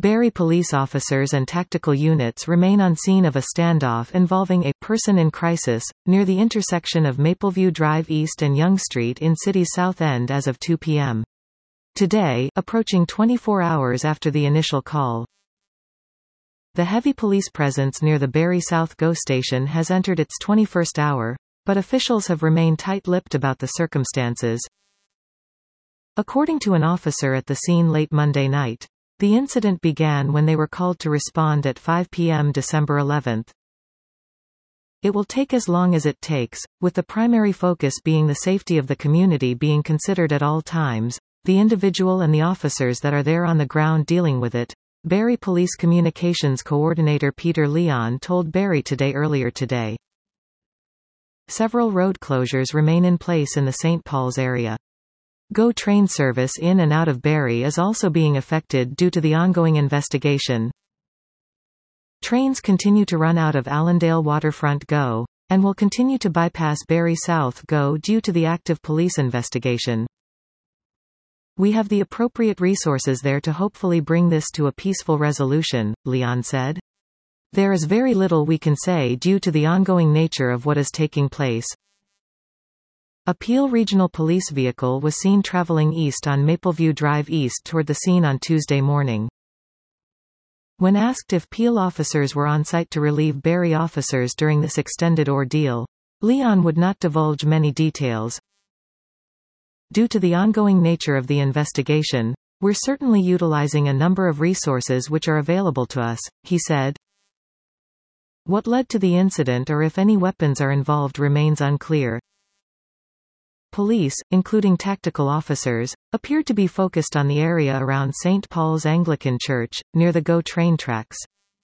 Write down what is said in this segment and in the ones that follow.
Barrie police officers and tactical units remain on scene of a standoff involving a person in crisis, near the intersection of Mapleview Drive East and Yonge Street in City's South End as of 2 p.m. today, approaching 24 hours after the initial call. The heavy police presence near the Barrie South GO station has entered its 21st hour, but officials have remained tight-lipped about the circumstances. According to an officer at the scene late Monday night, the incident began when they were called to respond at 5 p.m. December 11. It will take as long as it takes, with the primary focus being the safety of the community being considered at all times, the individual and the officers that are there on the ground dealing with it, Barrie Police Communications Coordinator Peter Leon told Barrie Today earlier today. Several road closures remain in place in the St. Paul's area. GO train service in and out of Barrie is also being affected due to the ongoing investigation. Trains continue to run out of Allendale Waterfront GO, and will continue to bypass Barrie South GO due to the active police investigation. We have the appropriate resources there to hopefully bring this to a peaceful resolution, Leon said. There is very little we can say due to the ongoing nature of what is taking place. A Peel Regional Police vehicle was seen traveling east on Mapleview Drive East toward the scene on Tuesday morning. When asked if Peel officers were on site to relieve Barrie officers during this extended ordeal, Leon would not divulge many details. Due to the ongoing nature of the investigation, we're certainly utilizing a number of resources which are available to us, he said. What led to the incident or if any weapons are involved remains unclear. Police, including tactical officers, appeared to be focused on the area around St. Paul's Anglican Church, near the GO train tracks.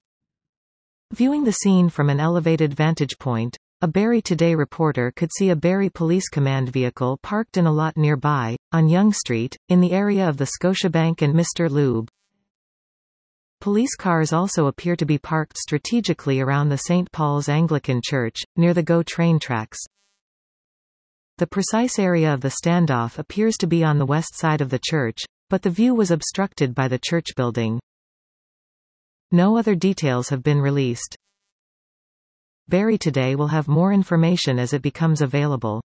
Viewing the scene from an elevated vantage point, a Barrie Today reporter could see a Barrie Police Command vehicle parked in a lot nearby, on Yonge Street, in the area of the Scotiabank and Mr. Lube. Police cars also appear to be parked strategically around the St. Paul's Anglican Church, near the GO train tracks. The precise area of the standoff appears to be on the west side of the church, but the view was obstructed by the church building. No other details have been released. Barrie Today will have more information as it becomes available.